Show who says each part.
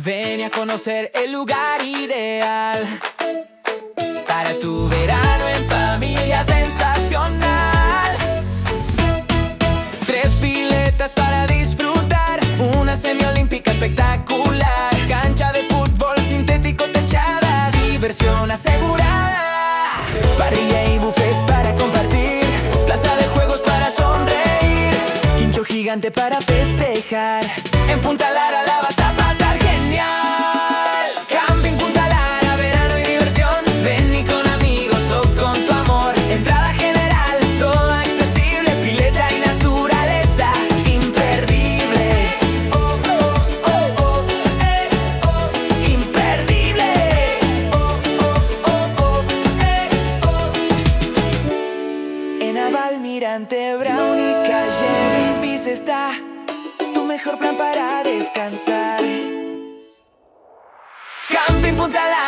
Speaker 1: Ven a conocer el lugar ideal para tu verano en familia sensacional. 3 piletas para disfrutar, una semiolímpica espectacular, cancha de fútbol sintético techada, diversión asegurada, parrilla y buffet para compartir, plaza de juegos para sonreír, quincho gigante para festejar. En Punta Lara la vas a pasar genial. Camping Punta Lara, verano y diversión. Ven y con amigos o con tu amor. Entrada general, todo accesible, pileta y naturaleza imperdible. Oh, oh, oh, oh, oh, imperdible. Oh, oh, oh, oh, En Avalmirante, Brown y calle Greenpeace está tu mejor plan para descansar. Camping Punta Lara.